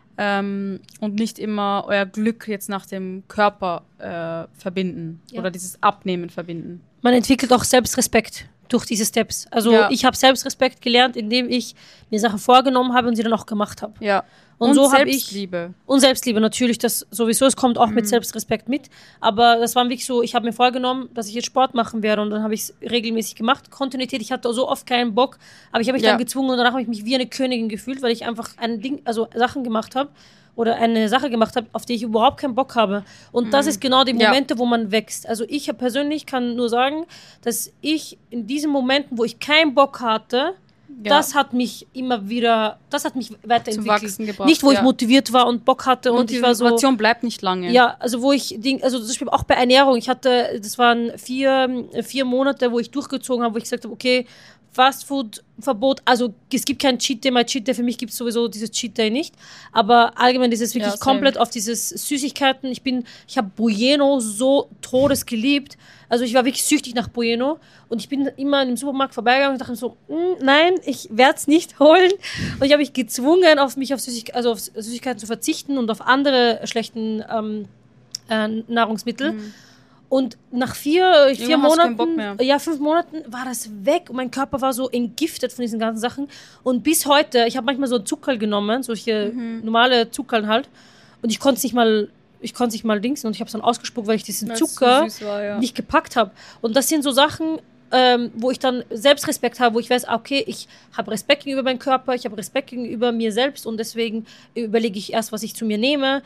[SPEAKER 1] und nicht immer euer Glück jetzt nach dem Körper verbinden oder dieses Abnehmen verbinden.
[SPEAKER 2] Man entwickelt auch Selbstrespekt durch diese Steps. Also ich habe Selbstrespekt gelernt, indem ich mir Sachen vorgenommen habe und sie dann auch gemacht habe.
[SPEAKER 1] Ja.
[SPEAKER 2] Und so
[SPEAKER 1] Selbstliebe.
[SPEAKER 2] Und Selbstliebe, natürlich, das sowieso. Es kommt auch mit Selbstrespekt mit. Aber das war wirklich so, ich habe mir vorgenommen, dass ich jetzt Sport machen werde. Und dann habe ich es regelmäßig gemacht. Kontinuität, ich hatte so oft keinen Bock. Aber ich habe mich dann gezwungen und danach habe ich mich wie eine Königin gefühlt, weil ich einfach Sachen gemacht habe. Oder eine Sache gemacht habe, auf die ich überhaupt keinen Bock habe. Und das ist genau die Momente, wo man wächst. Also ich persönlich kann nur sagen, dass ich in diesen Momenten, wo ich keinen Bock hatte, das hat mich weiterentwickelt.
[SPEAKER 1] Zum Wachsen gebracht.
[SPEAKER 2] Nicht, wo ich motiviert war und Bock hatte und
[SPEAKER 1] die
[SPEAKER 2] ich war so.
[SPEAKER 1] Motivation bleibt nicht lange.
[SPEAKER 2] Ja, also also zum Beispiel auch bei Ernährung. Das waren 4 Monate, wo ich durchgezogen habe, wo ich gesagt habe, okay, Fastfood-Verbot, also es gibt kein Cheat Day, mein Cheat Day, für mich gibt es sowieso dieses Cheat Day nicht, aber allgemein ist es wirklich komplett auf dieses Süßigkeiten, ich habe Bueno so todes geliebt, also ich war wirklich süchtig nach Bueno und ich bin immer in dem Supermarkt vorbeigegangen und dachte so, nein, ich werde es nicht holen und ich habe mich gezwungen, auf Süßigkeiten zu verzichten und auf andere schlechten Nahrungsmittel. Und nach 4 Monaten, 5 Monaten war das weg und mein Körper war so entgiftet von diesen ganzen Sachen. Und bis heute, ich habe manchmal so Zuckerl genommen, solche normale Zuckerl halt. Und ich konnte es nicht mal dingsen und ich habe es dann ausgespuckt, weil ich diesen Zucker so nicht gepackt habe. Und das sind so Sachen, wo ich dann Selbstrespekt habe, wo ich weiß, okay, ich habe Respekt gegenüber meinem Körper, ich habe Respekt gegenüber mir selbst und deswegen überlege ich erst, was ich zu mir nehme,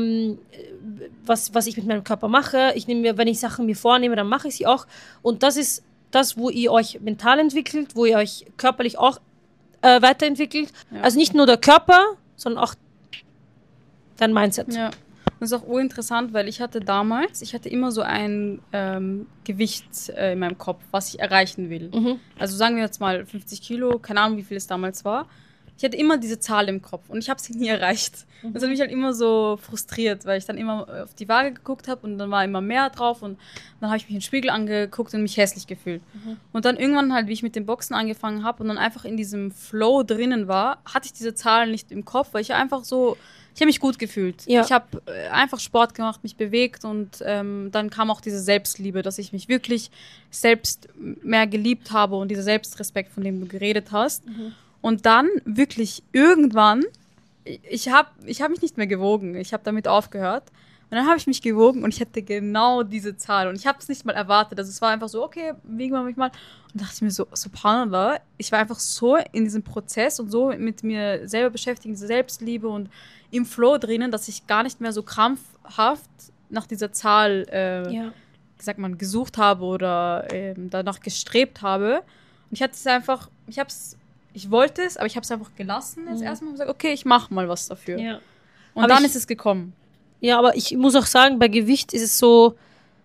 [SPEAKER 2] was ich mit meinem Körper mache. Wenn ich Sachen mir vornehme, dann mache ich sie auch. Und das ist das, wo ihr euch mental entwickelt, wo ihr euch körperlich auch weiterentwickelt. Ja. Also nicht nur der Körper, sondern auch dein Mindset.
[SPEAKER 1] Ja. Das ist auch urinteressant, weil ich hatte immer so ein Gewicht in meinem Kopf, was ich erreichen will. Also sagen wir jetzt mal 50 Kilo, keine Ahnung, wie viel es damals war. Ich hatte immer diese Zahl im Kopf und ich habe sie nie erreicht. Das hat mich halt immer so frustriert, weil ich dann immer auf die Waage geguckt habe und dann war immer mehr drauf und dann habe ich mich im Spiegel angeguckt und mich hässlich gefühlt. Und dann irgendwann halt, wie ich mit dem Boxen angefangen habe und dann einfach in diesem Flow drinnen war, hatte ich diese Zahlen nicht im Kopf, weil ich habe mich gut gefühlt. Ja. Ich habe einfach Sport gemacht, mich bewegt und dann kam auch diese Selbstliebe, dass ich mich wirklich selbst mehr geliebt habe und dieser Selbstrespekt, von dem du geredet hast. Und dann wirklich irgendwann, ich hab mich nicht mehr gewogen. Ich habe damit aufgehört. Und dann habe ich mich gewogen und ich hatte genau diese Zahl. Und ich habe es nicht mal erwartet. Also es war einfach so, okay, wiegen wir mich mal. Und dachte ich mir so, subhanallah, ich war einfach so in diesem Prozess und so mit mir selber beschäftigt, diese Selbstliebe und im Flow drinnen, dass ich gar nicht mehr so krampfhaft nach dieser Zahl, wie sagt man, gesucht habe oder danach gestrebt habe. Und ich hatte es einfach, ich wollte es, aber ich habe es einfach gelassen jetzt erstmal und gesagt, okay, ich mache mal was dafür. Ja. Und aber dann ist es gekommen.
[SPEAKER 2] Ja, aber ich muss auch sagen, bei Gewicht ist es so,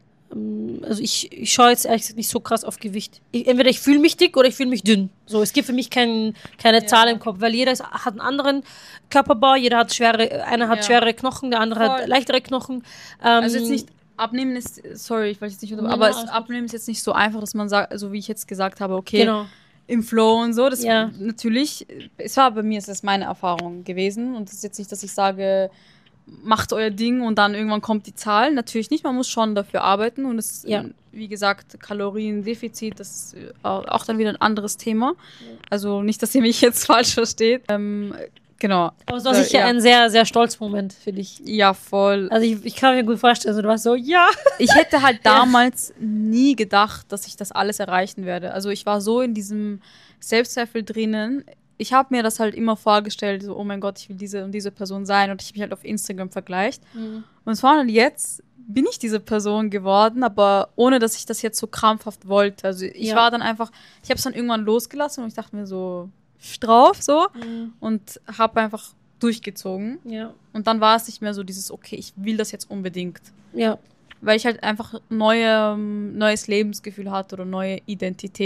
[SPEAKER 2] also ich schaue jetzt ehrlich gesagt nicht so krass auf Gewicht. Entweder ich fühle mich dick oder ich fühle mich dünn. So, es gibt für mich keine Zahl im Kopf, weil jeder hat einen anderen Körperbau, einer hat schwere Knochen, der andere hat leichtere Knochen.
[SPEAKER 1] Also jetzt nicht abnehmen ist, sorry, ich weiß jetzt nicht, aber abnehmen ist jetzt nicht so einfach, dass man sagt, also wie ich jetzt gesagt habe, okay, genau. Im Flow und so, das natürlich, bei mir ist das meine Erfahrung gewesen und das ist jetzt nicht, dass ich sage, macht euer Ding und dann irgendwann kommt die Zahl. Natürlich nicht, man muss schon dafür arbeiten und es wie gesagt, Kaloriendefizit, das ist auch dann wieder ein anderes Thema. Also nicht, dass ihr mich jetzt falsch versteht. Genau.
[SPEAKER 2] Aber es war sicher ein sehr, sehr stolzer Moment für dich.
[SPEAKER 1] Ja, voll.
[SPEAKER 2] Also ich kann mir gut vorstellen, also du warst so, ja.
[SPEAKER 1] Ich hätte halt damals nie gedacht, dass ich das alles erreichen werde. Also ich war so in diesem Selbstzweifel drinnen. Ich habe mir das halt immer vorgestellt, so, oh mein Gott, ich will diese und diese Person sein und ich mich halt auf Instagram vergleicht. Und es war dann jetzt, bin ich diese Person geworden, aber ohne, dass ich das jetzt so krampfhaft wollte. Also ich war dann einfach, ich habe es dann irgendwann losgelassen und ich dachte mir so, drauf so und habe einfach durchgezogen. Ja. Und dann war es nicht mehr so dieses, okay, ich will das jetzt unbedingt. Weil ich halt einfach neues Lebensgefühl hatte oder neue Identität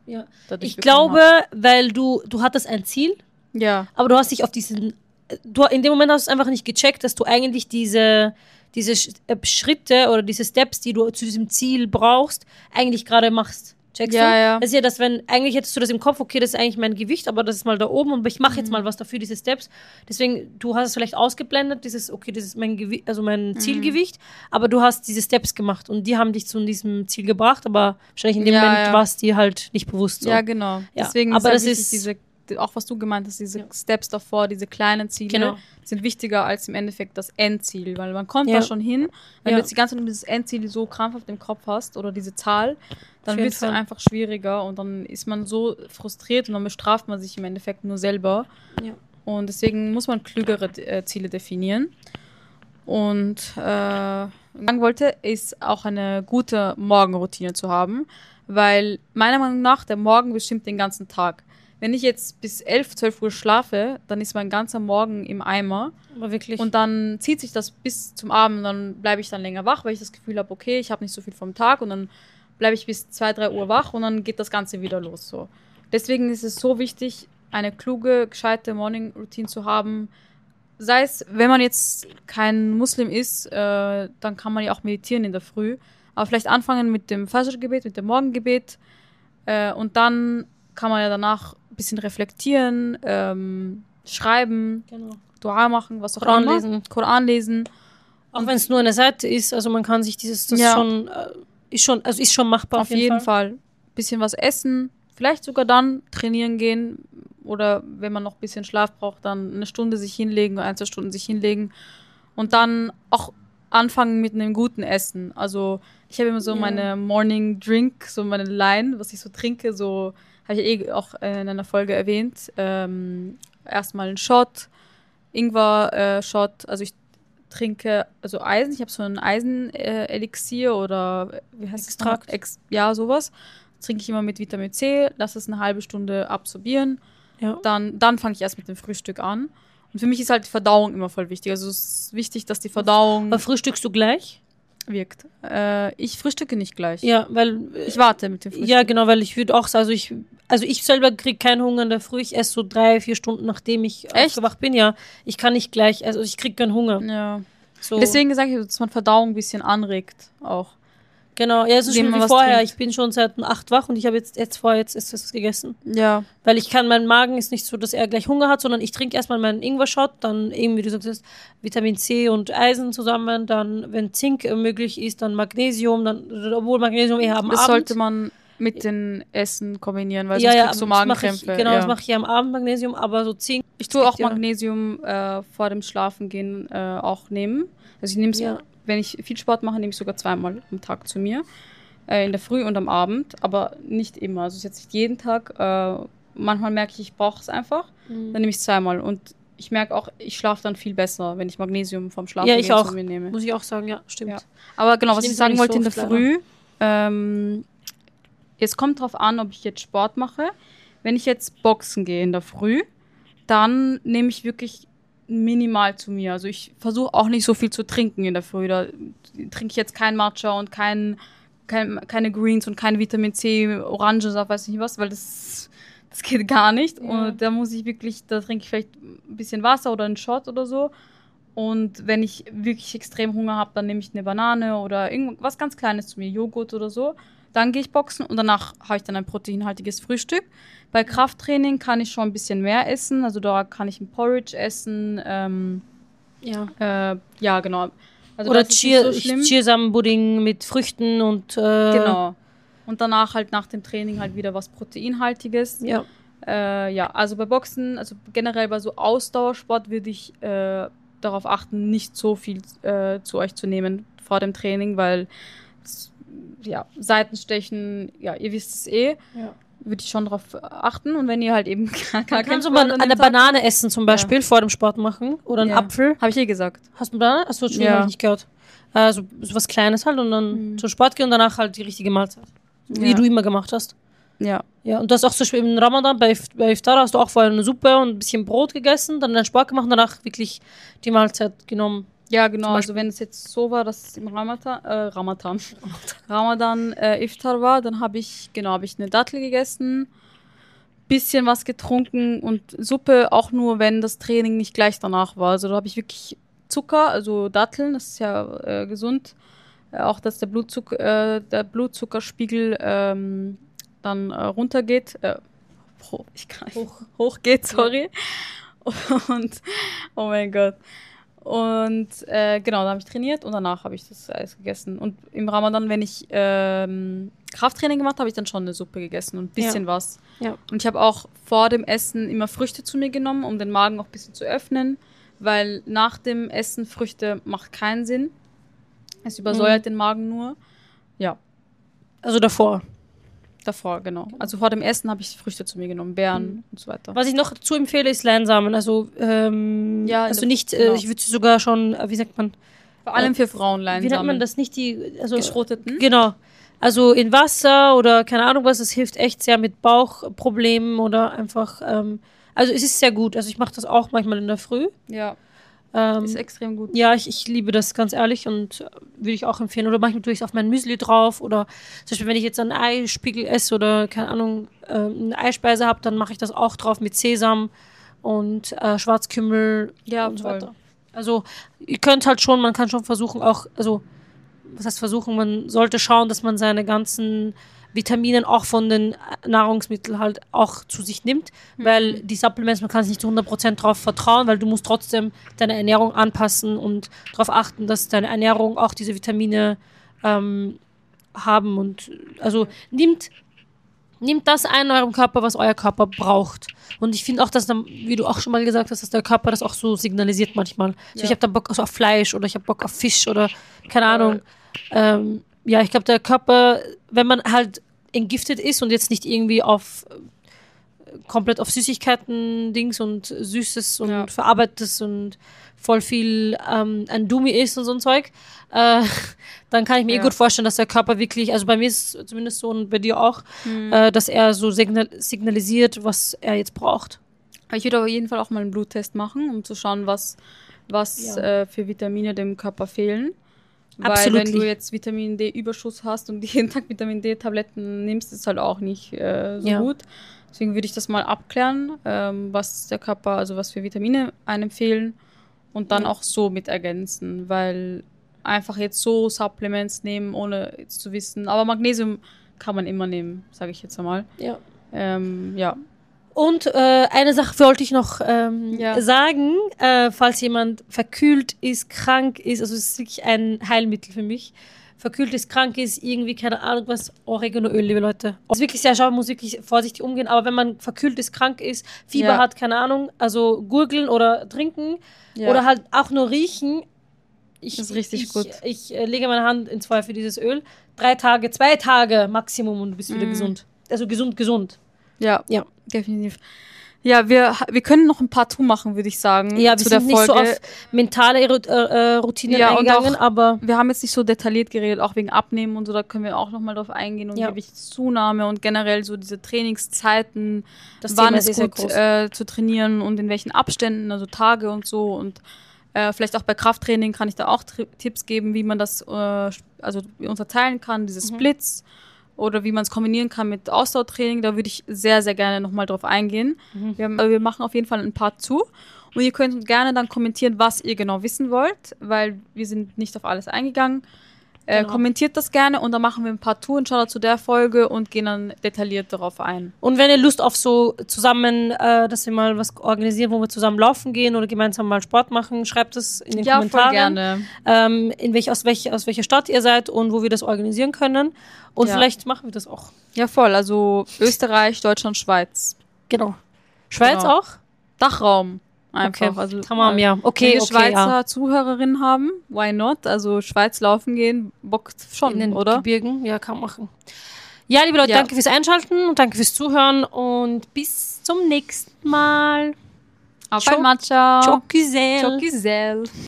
[SPEAKER 2] Ja. Ich glaube, weil du hattest ein Ziel, aber du hast dich auf in dem Moment hast du einfach nicht gecheckt, dass du eigentlich diese Schritte oder diese Steps, die du zu diesem Ziel brauchst, eigentlich gerade machst. Checkst du?
[SPEAKER 1] Ja.
[SPEAKER 2] Das ist ja das, eigentlich hättest du das im Kopf, okay, das ist eigentlich mein Gewicht, aber das ist mal da oben und ich mache jetzt mal was dafür, diese Steps. Deswegen, du hast es vielleicht ausgeblendet, das ist mein Gewicht, also mein Zielgewicht, aber du hast diese Steps gemacht und die haben dich zu diesem Ziel gebracht, aber wahrscheinlich in dem Moment war es dir halt nicht bewusst so.
[SPEAKER 1] Ja, genau. Ja. Deswegen aber ist das wichtig, auch was du gemeint hast, diese Steps davor, diese kleinen Ziele sind wichtiger als im Endeffekt das Endziel, weil man kommt da schon hin, wenn du jetzt die ganze Zeit dieses Endziel so krampfhaft im Kopf hast oder diese Zahl, dann wird es einfach schwieriger und dann ist man so frustriert und dann bestraft man sich im Endeffekt nur selber. Ja. Und deswegen muss man klügere Ziele definieren. Und was ich sagen wollte, ist auch eine gute Morgenroutine zu haben, weil meiner Meinung nach der Morgen bestimmt den ganzen Tag. Wenn ich jetzt bis 11, 12 Uhr schlafe, dann ist mein ganzer Morgen im Eimer.
[SPEAKER 2] Aber wirklich.
[SPEAKER 1] Und dann zieht sich das bis zum Abend, dann bleibe ich dann länger wach, weil ich das Gefühl habe, okay, ich habe nicht so viel vom Tag und dann bleibe ich bis 2, 3 Uhr wach und dann geht das Ganze wieder los. So. Deswegen ist es so wichtig, eine kluge, gescheite Morning-Routine zu haben. Sei es, wenn man jetzt kein Muslim ist, dann kann man ja auch meditieren in der Früh. Aber vielleicht anfangen mit dem Fajr-Gebet, mit dem Morgengebet und dann kann man ja danach ein bisschen reflektieren, schreiben, Dua machen, was auch immer. Koran lesen.
[SPEAKER 2] Auch wenn es nur eine Seite ist, also man kann sich ist schon machbar.
[SPEAKER 1] Auf jeden Fall. Bisschen was essen, vielleicht sogar dann trainieren gehen oder wenn man noch ein bisschen Schlaf braucht, dann eine Stunde sich hinlegen, 1, 2 Stunden sich hinlegen und dann auch anfangen mit einem guten Essen. Also ich habe immer so meine Morning Drink, so meine Line, was ich so trinke, so habe ich auch in einer Folge erwähnt. Erstmal einen Shot, Ingwer-Shot, also ich trinke, also Eisen, ich habe so ein Eisen-Elixier oder wie heißt
[SPEAKER 2] Extrakt?
[SPEAKER 1] Sowas. Das trinke ich immer mit Vitamin C, lasse es eine halbe Stunde absorbieren.
[SPEAKER 2] Ja.
[SPEAKER 1] Dann fange ich erst mit dem Frühstück an. Und für mich ist halt die Verdauung immer voll wichtig. Also es ist wichtig, dass die Verdauung...
[SPEAKER 2] Aber frühstückst du gleich?
[SPEAKER 1] Wirkt. Ich frühstücke nicht gleich.
[SPEAKER 2] Ja, weil...
[SPEAKER 1] Ich warte mit dem Frühstück.
[SPEAKER 2] Ja, genau, weil ich würde auch sagen, also ich selber kriege keinen Hunger in der Früh. Ich esse so 3, 4 Stunden, nachdem ich aufgewacht bin. Ja, ich kann nicht gleich, also ich kriege keinen Hunger.
[SPEAKER 1] Ja.
[SPEAKER 2] So.
[SPEAKER 1] Deswegen sage ich, dass man Verdauung ein bisschen anregt auch.
[SPEAKER 2] Genau, ja, es ist schon wie vorher. Ich bin schon seit 8 wach und ich habe jetzt ist was gegessen.
[SPEAKER 1] Ja.
[SPEAKER 2] Weil mein Magen ist nicht so, dass er gleich Hunger hat, sondern ich trinke erstmal meinen Ingwer-Shot, dann eben, wie du sagst, Vitamin C und Eisen zusammen, dann, wenn Zink möglich ist, dann Magnesium, obwohl Magnesium eher am Abend.
[SPEAKER 1] Das sollte man mit den Essen kombinieren, weil sonst kriegst du Magenkrämpfe.
[SPEAKER 2] Das mache ich am Abend Magnesium, aber so Zink.
[SPEAKER 1] Ich tue auch Magnesium vor dem Schlafengehen auch nehmen. Also ich nehme es, wenn ich viel Sport mache, nehme ich sogar 2-mal am Tag zu mir. In der Früh und am Abend, aber nicht immer. Also es ist jetzt nicht jeden Tag. Manchmal merke ich brauche es einfach. Dann nehme ich es 2-mal. Und ich merke auch, ich schlafe dann viel besser, wenn ich Magnesium vom Schlafengehen zu mir nehme.
[SPEAKER 2] Muss ich auch sagen, ja, stimmt. Ja.
[SPEAKER 1] Aber genau, was ich sagen wollte in der Früh, es kommt drauf an, ob ich jetzt Sport mache. Wenn ich jetzt boxen gehe in der Früh, dann nehme ich wirklich minimal zu mir. Also ich versuche auch nicht so viel zu trinken in der Früh. Da trinke ich jetzt kein Matcha und keine Greens und kein Vitamin C, Orangensaft, weiß nicht was, weil das geht gar nicht. Ja. Und da trinke ich vielleicht ein bisschen Wasser oder einen Shot oder so. Und wenn ich wirklich extrem Hunger habe, dann nehme ich eine Banane oder irgendwas ganz Kleines zu mir, Joghurt oder so. Dann gehe ich boxen und danach habe ich dann ein proteinhaltiges Frühstück. Bei Krafttraining kann ich schon ein bisschen mehr essen. Also da kann ich ein Porridge essen. Ja, genau. Also
[SPEAKER 2] oder Chiasamen-Pudding mit Früchten und...
[SPEAKER 1] Genau. Und danach halt nach dem Training halt wieder was Proteinhaltiges.
[SPEAKER 2] Ja.
[SPEAKER 1] Also bei Boxen, also generell bei so Ausdauersport würde ich darauf achten, nicht so viel zu euch zu nehmen vor dem Training, weil Seitenstechen, ihr wisst es eh. Ja. Würde ich schon darauf achten. Und wenn ihr halt eben
[SPEAKER 2] kannst du mal eine Banane essen zum Beispiel vor dem Sport machen? Oder einen Apfel?
[SPEAKER 1] Habe ich gesagt.
[SPEAKER 2] Hast du eine Banane? Achso, Entschuldigung, habe ich nicht gehört. So was Kleines halt und dann zum Sport gehen und danach halt die richtige Mahlzeit. Wie du immer gemacht hast.
[SPEAKER 1] Ja.
[SPEAKER 2] Ja, und du hast auch zum Beispiel im Ramadan bei Iftar hast du auch vorher eine Suppe und ein bisschen Brot gegessen, dann deinen Sport gemacht und danach wirklich die Mahlzeit genommen.
[SPEAKER 1] Ja, genau. Also wenn es jetzt so war, dass es im Ramadan Iftar war, dann habe ich eine Dattel gegessen, bisschen was getrunken und Suppe auch nur, wenn das Training nicht gleich danach war. Also da habe ich wirklich Zucker, also Datteln, das ist ja gesund. Auch, dass der Blutzuckerspiegel dann runtergeht. Hochgeht, sorry. Und, oh mein Gott. Und genau, da habe ich trainiert und danach habe ich das Eis gegessen. Und im Ramadan, wenn ich Krafttraining gemacht habe, habe ich dann schon eine Suppe gegessen und ein bisschen was.
[SPEAKER 2] Ja.
[SPEAKER 1] Und ich habe auch vor dem Essen immer Früchte zu mir genommen, um den Magen auch ein bisschen zu öffnen, weil nach dem Essen Früchte macht keinen Sinn. Es übersäuert den Magen nur. Ja.
[SPEAKER 2] Also davor,
[SPEAKER 1] genau. Also vor dem Essen habe ich Früchte zu mir genommen, Beeren und so weiter.
[SPEAKER 2] Was ich noch dazu empfehle, ist Leinsamen. Also, also nicht, ich würde sie sogar schon, wie sagt man?
[SPEAKER 1] Vor allem für Frauen Leinsamen.
[SPEAKER 2] Wie nennt man das? Nicht die, also
[SPEAKER 1] geschroteten?
[SPEAKER 2] Genau. Also in Wasser oder keine Ahnung was, es hilft echt sehr mit Bauchproblemen oder einfach, also es ist sehr gut. Also ich mache das auch manchmal in der Früh.
[SPEAKER 1] Ja. Ist extrem gut.
[SPEAKER 2] Ja, ich liebe das, ganz ehrlich, und würde ich auch empfehlen. Oder manchmal tue ich es auf mein Müsli drauf. Oder zum Beispiel, wenn ich jetzt einen Eispiegel esse oder, keine Ahnung, eine Eispeise habe, dann mache ich das auch drauf mit Sesam und Schwarzkümmel und so weiter. Also ihr könnt halt schon, man kann schon versuchen auch, also was heißt versuchen, man sollte schauen, dass man seine ganzen Vitaminen auch von den Nahrungsmitteln halt auch zu sich nimmt, weil die Supplements, man kann sich nicht zu 100% drauf vertrauen, weil du musst trotzdem deine Ernährung anpassen und darauf achten, dass deine Ernährung auch diese Vitamine haben. Und also nehmt das ein in eurem Körper, was euer Körper braucht. Und ich finde auch, dass dann, wie du auch schon mal gesagt hast, dass der Körper das auch so signalisiert manchmal. So, ich habe da Bock auf Fleisch oder ich habe Bock auf Fisch oder keine Ahnung. Ja, ich glaube, der Körper, wenn man halt entgiftet ist und jetzt nicht irgendwie komplett auf Süßigkeiten Dings und Süßes und Verarbeitetes und voll viel ein Dumi ist und so ein Zeug, dann kann ich mir gut vorstellen, dass der Körper wirklich, also bei mir ist es zumindest so und bei dir auch, dass er so signalisiert, was er jetzt braucht.
[SPEAKER 1] Ich würde auf jeden Fall auch mal einen Bluttest machen, um zu schauen, was für Vitamine dem Körper fehlen. Weil wenn du jetzt Vitamin D-Überschuss hast und jeden Tag Vitamin D-Tabletten nimmst, ist halt auch nicht so gut. Deswegen würde ich das mal abklären, was der Körper, also was für Vitamine einem fehlen und dann auch so mit ergänzen, weil einfach jetzt so Supplements nehmen, ohne jetzt zu wissen. Aber Magnesium kann man immer nehmen, sage ich jetzt einmal.
[SPEAKER 2] Ja.
[SPEAKER 1] Ja.
[SPEAKER 2] Und eine Sache wollte ich noch sagen, falls jemand verkühlt ist, krank ist, also es ist wirklich ein Heilmittel für mich. Verkühlt ist, krank ist, irgendwie, keine Ahnung was, Oreganoöl, liebe Leute. Das ist wirklich sehr schau, man muss wirklich vorsichtig umgehen, aber wenn man verkühlt ist, krank ist, Fieber hat, keine Ahnung, also gurgeln oder trinken oder halt auch nur riechen. Das ist richtig gut. Ich lege meine Hand ins Feuer für dieses Öl. 2 Tage Maximum und du bist wieder gesund. Also gesund.
[SPEAKER 1] Ja, definitiv. Ja, wir können noch ein Partout machen, würde ich sagen.
[SPEAKER 2] Ja, wir sind nicht so auf mentale Routinen eingegangen, aber
[SPEAKER 1] wir haben jetzt nicht so detailliert geredet, auch wegen Abnehmen und so, da können wir auch nochmal drauf eingehen und Gewichtszunahme und generell so diese Trainingszeiten, wann es gut zu trainieren und in welchen Abständen, also Tage und so und vielleicht auch bei Krafttraining kann ich da auch Tipps geben, wie man das unterteilen kann, diese Splits. Oder wie man es kombinieren kann mit Ausdauertraining, da würde ich sehr, sehr gerne nochmal drauf eingehen. Wir machen auf jeden Fall ein Part zu. Und ihr könnt gerne dann kommentieren, was ihr genau wissen wollt, weil wir sind nicht auf alles eingegangen. Kommentiert das gerne und dann machen wir ein Part-2 und schauen zu der Folge und gehen dann detailliert darauf ein.
[SPEAKER 2] Und wenn ihr Lust auf so zusammen, dass wir mal was organisieren, wo wir zusammen laufen gehen oder gemeinsam mal Sport machen, schreibt es in den Kommentaren.
[SPEAKER 1] Ja, voll
[SPEAKER 2] gerne. Aus welcher Stadt ihr seid und wo wir das organisieren können. Und vielleicht machen wir das auch.
[SPEAKER 1] Ja, voll. Also Österreich, Deutschland, Schweiz.
[SPEAKER 2] Genau. Schweiz auch?
[SPEAKER 1] Dachraum. Einfach.
[SPEAKER 2] Okay.
[SPEAKER 1] Also,
[SPEAKER 2] tamam, ja. Okay,
[SPEAKER 1] wenn wir Schweizer Zuhörerinnen haben, why not? Also Schweiz laufen gehen, bockt schon,
[SPEAKER 2] in den
[SPEAKER 1] oder?
[SPEAKER 2] Gebirgen, ja, kann man machen. Ja, liebe Leute, danke fürs Einschalten und danke fürs Zuhören und bis zum nächsten Mal.
[SPEAKER 1] Auf einmal, ciao.
[SPEAKER 2] Ciao, Giselle.